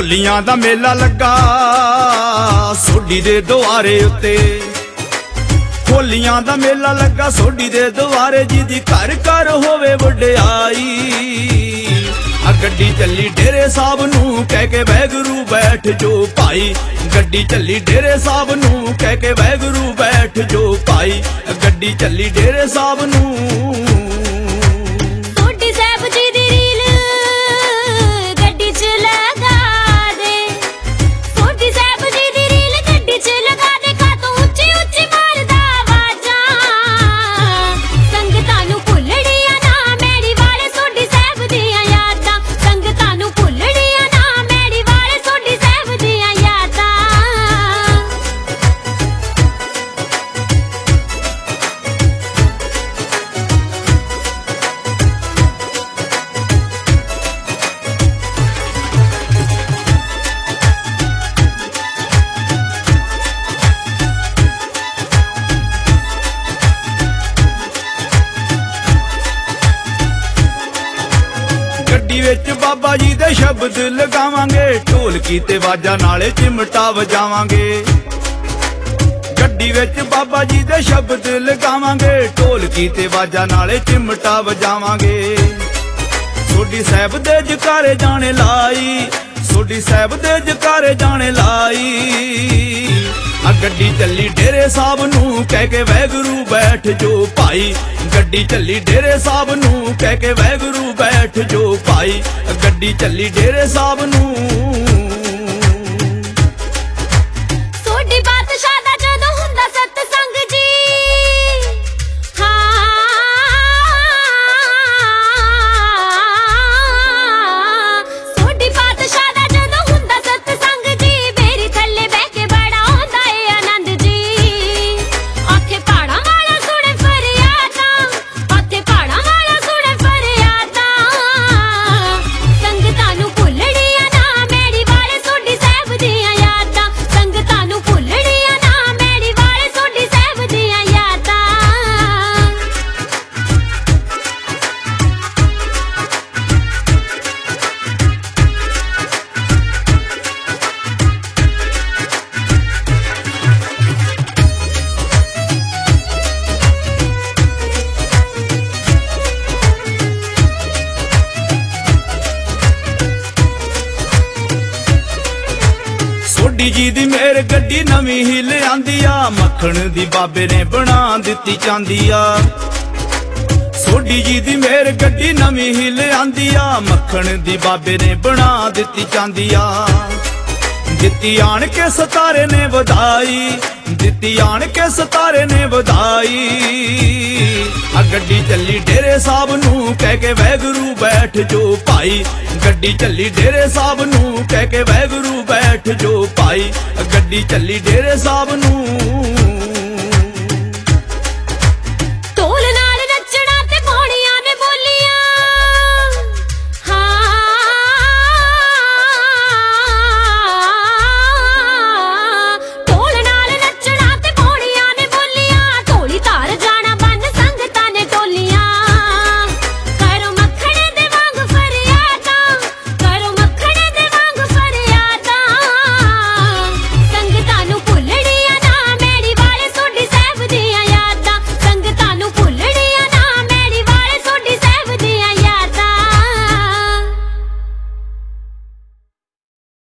ਢੋਲੀਆਂ ਦਾ ਮੇਲਾ ਲੱਗਾ ਸੋਢੀ ਦੇ ਦੁਆਰੇ ਉੱਤੇ। ਢੋਲੀਆਂ ਦਾ ਮੇਲਾ ਲੱਗਾ ਸੋਢੀ ਦੇ ਦੁਆਰੇ, ਜਿਹਦੀ ਘਰ ਘਰ ਹੋਵੇ ਵਡਿਆਈ। ਆ ਗੱਡੀ ਚੱਲੀ ਡੇਰੇ ਸਾਹਿਬ ਨੂੰ ਕਹਿ ਕੇ ਵਾਹਿਗੁਰੂ ਬੈਠ ਜੋ ਭਾਈ। ਗੱਡੀ ਚੱਲੀ ਡੇਰੇ ਸਾਹਿਬ ਨੂੰ ਕਹਿ ਕੇ ਵਾਹਿਗੁਰੂ ਬੈਠ ਜੋ ਭਾਈ। ਗੱਡੀ ਚੱਲੀ ਡੇਰੇ ਸਾਹਿਬ ਨੂੰ। ਗੱਡੀ ਵਿੱਚ ਬਾਬਾ ਜੀ ਦੇ ਸ਼ਬਦ ਲਗਾਵਾਂਗੇ, ਢੋਲਕੀ ਤੇ ਵਾਜਾਂ ਨਾਲੇ ਚਿਮਟਾ ਵਜਾਵਾਂਗੇ। ਗੱਡੀ ਵਿੱਚ ਬਾਬਾ ਜੀ ਦੇ ਸ਼ਬਦ ਲਗਾਵਾਂਗੇ, ਢੋਲਕੀ ਤੇ ਵਾਜਾਂ ਨਾਲੇ ਚਿਮਟਾ ਵਜਾਵਾਂਗੇ। ਸੋਢੀ ਸਾਹਿਬ ਦੇ ਜਕਾਰੇ ਜਾਣੇ ਲਾਈ, ਸੋਢੀ ਸਾਹਿਬ ਦੇ ਜਕਾਰੇ ਜਾਣੇ ਲਾਈ। ਆ ਗੱਡੀ ਚੱਲੀ ਡੇਰੇ ਸਾਹਿਬ ਨੂੰ ਕਹਿ ਕੇ ਵਾਹਿਗੁਰੂ ਬੈਠ ਜੋ ਭਾਈ। ਗੱਡੀ ਚੱਲੀ ਡੇਰੇ ਸਾਹਿਬ ਨੂੰ ਕਹਿ ਕੇ ਵਾਹਿਗੁਰੂ ਬੈਠ ਜੋ ਭਾਈ। ਗੱਡੀ ਚੱਲੀ ਡੇਰੇ ਸਾਹਿਬ ਨੂੰ। ਸੋਢੀ ਜੀ ਦੀ ਮੇਰ ਗੱਡੀ ਨਵੀਂ ਹੀ ਲਿਆਂਦੀ ਆ, ਮੱਖਣ ਦੀ ਬਾਬੇ ਨੇ ਬਣਾ ਦਿੱਤੀ ਚਾਂਦੀ ਆ। ਸੋਢੀ ਜੀ ਦੀ ਮੇਰ ਗੱਡੀ ਨਵੀਂ ਹੀ ਲਿਆਂਦੀ ਆ, ਮੱਖਣ ਦੀ ਬਾਬੇ ਨੇ ਬਣਾ ਦਿੱਤੀ ਚਾਂਦੀ ਆ। ਦਿੱਤੀ ਆਣ ਕੇ ਸਤਾਰੇ ਨੇ ਵਧਾਈ, ਦਿੱਤੀ ਆਣ ਕੇ ਸਤਾਰੇ ਨੇ ਵਧਾਈ। ਆ ਗੱਡੀ ਚੱਲੀ ਡੇਰੇ ਸਾਹਿਬ ਨੂੰ ਕਹਿ ਕੇ ਵਾਹਿਗੁਰੂ ਬੈਠ ਜੋ ਭਾਈ। ਗੱਡੀ ਚੱਲੀ ਡੇਰੇ ਸਾਹਿਬ ਨੂੰ ਕਹਿ ਕੇ ਵਾਹਿਗੁਰੂ ਬੈਠ ਜੋ ਭਾਈ। ਗੱਡੀ ਚੱਲੀ ਡੇਰੇ ਸਾਹਿਬ ਨੂੰ।